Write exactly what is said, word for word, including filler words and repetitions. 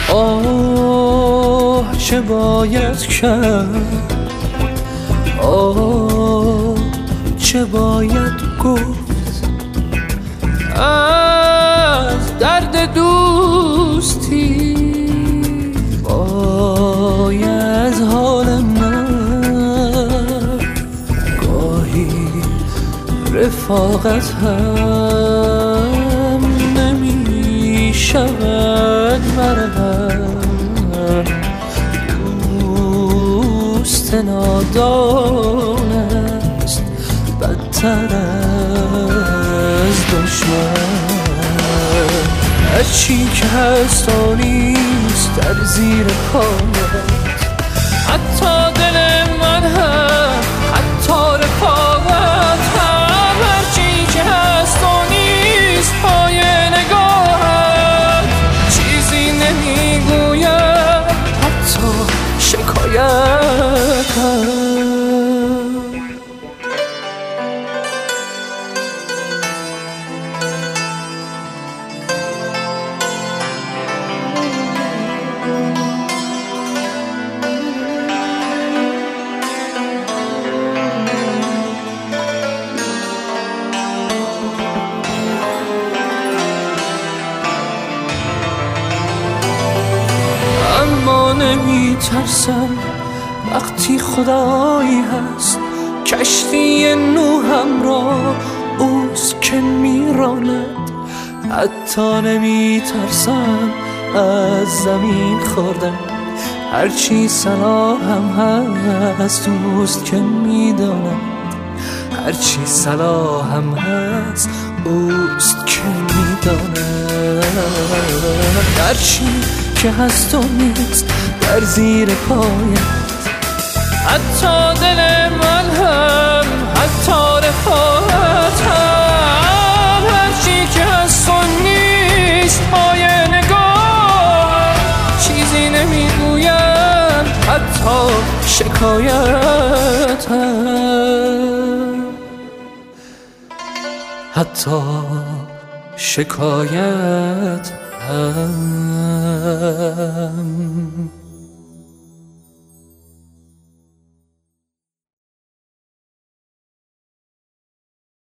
آه چه باید کرد، آه چه باید گفت، از درد دوستی باید حال من، گاهی رفاقت هم نمی شود مرهم، دوست نادان است بدتر از دشمن، هرچی که هست و نیست در زیر پایت، حتی دل من هم حتی رفاقت هم، هرچی که هست و نیست پای نگاهت، چیزی نمیگویم حتی شکایت هم. اما نمی ترسم وقتی خدایی هست، کشتی نوحم را اوست که میراند، حتی نمی ترسم از زمین خوردن، هرچی صلاحم هست اوست که میداند، هرچی صلاحم هست اوست که میداند، هرچی که هست و نیست در زیر پایت، حتی دل من هم حتی رفاقت هم، هرچی که هست و نیست پای نگاه، چیزی نمیگویم حتی شکایت هم، حتی شکایت هم.